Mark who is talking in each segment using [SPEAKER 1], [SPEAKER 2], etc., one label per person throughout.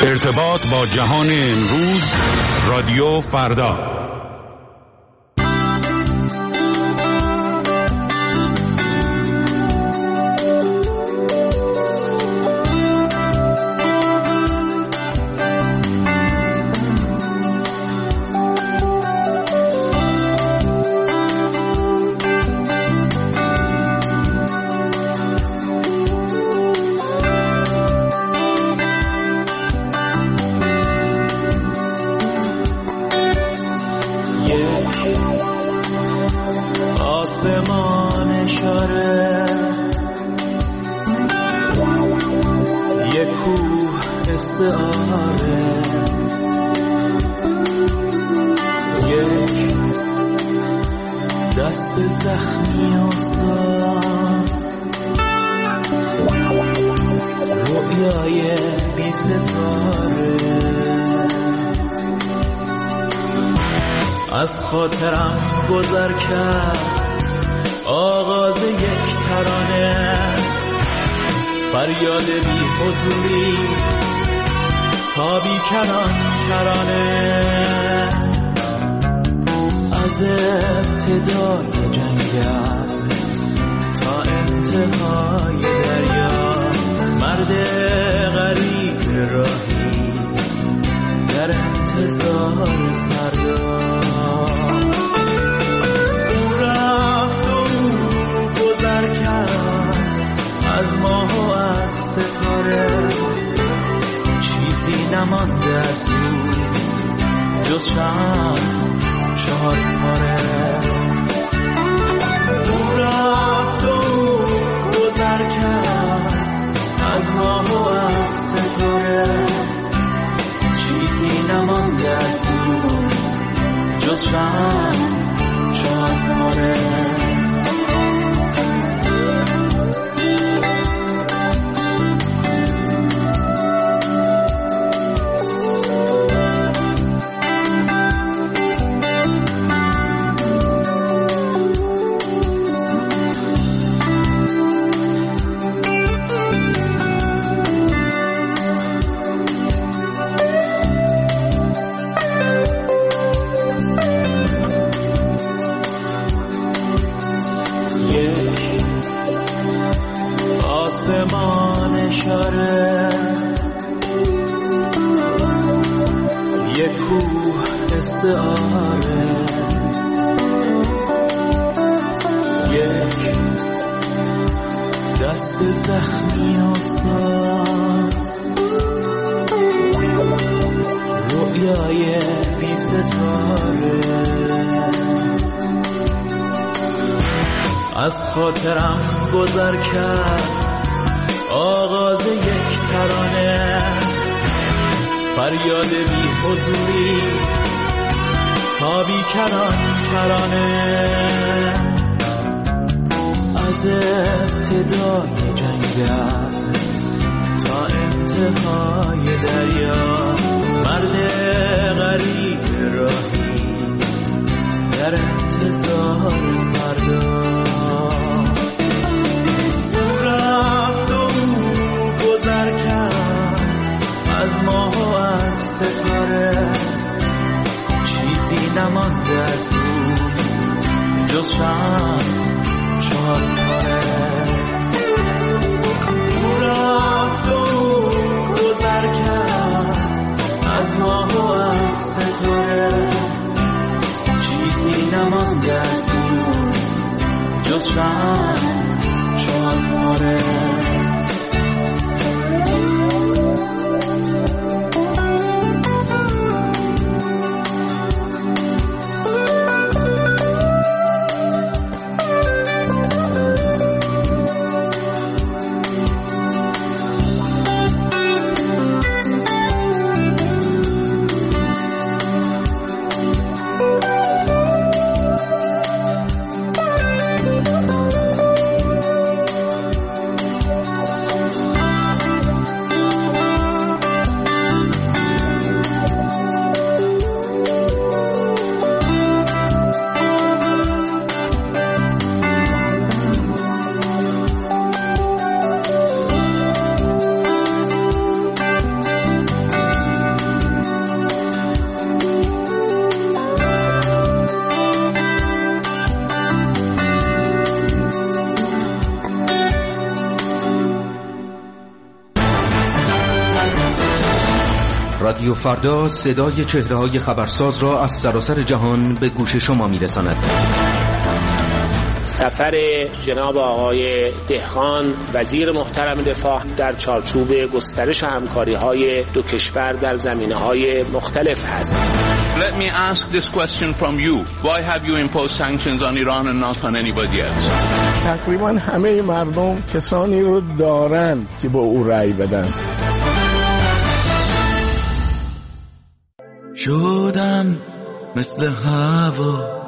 [SPEAKER 1] ارتباط با جهان امروز، رادیو فردا.
[SPEAKER 2] دست زخمی و ساز، رویای بی ستاره از خاطرم گذر کرد. آغاز یک ترانه، فریاد بی حضوری تا بی کرانه. از ابتدای جنگل تا انتهای دریا، مرد غریب راهی در انتظار فردا. او رفت و گذر کرد از ماه و از ستاره، چیزی نمانده از او جز شمع چهار تاره. او رفت و گذر کرد از ماه و از ستاره، چیزی نمانده از او جز شمع چهار تاره. آسمان اشاره، یک کوه استعاره، یک دست زخمی و ساز، رویای بی ستاره از خاطرم گذر کرد. آغاز یک ترانه، فریاد بی حضوری تا بی کرانه. از ابتدای جنگل تا انتهای دریا، مرد غریب راهی در انتظار فردا. از ماه و از ستاره، چیزی نمانده از او جز شمع چهار تاره. او رفت و گذر کرد از ماه و از ستاره، چیزی نمانده از او جز شمع چهار تاره.
[SPEAKER 1] رادیو فردا صدای چهره‌های خبرساز را از سراسر جهان به گوش شما می‌رساند.
[SPEAKER 3] سفر جناب آقای دهقان وزیر محترم دفاع در چارچوب گسترش همکاری‌های دو کشور در زمینه‌های مختلف است.
[SPEAKER 4] Let me ask this question from you. Why have you imposed sanctions on Iran and not on anybody else?
[SPEAKER 5] تقریبا همه مردم کسانی رو دارن که با او رأی بدن.
[SPEAKER 2] شدم مثل هوا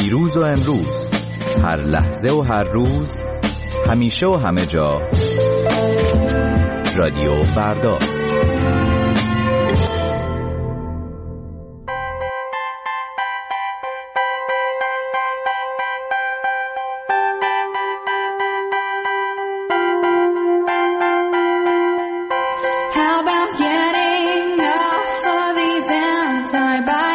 [SPEAKER 6] دیروز و امروز، هر لحظه و هر روز، همیشه و همه جا. رادیو فردا.
[SPEAKER 7] How about getting off of these antibiotics?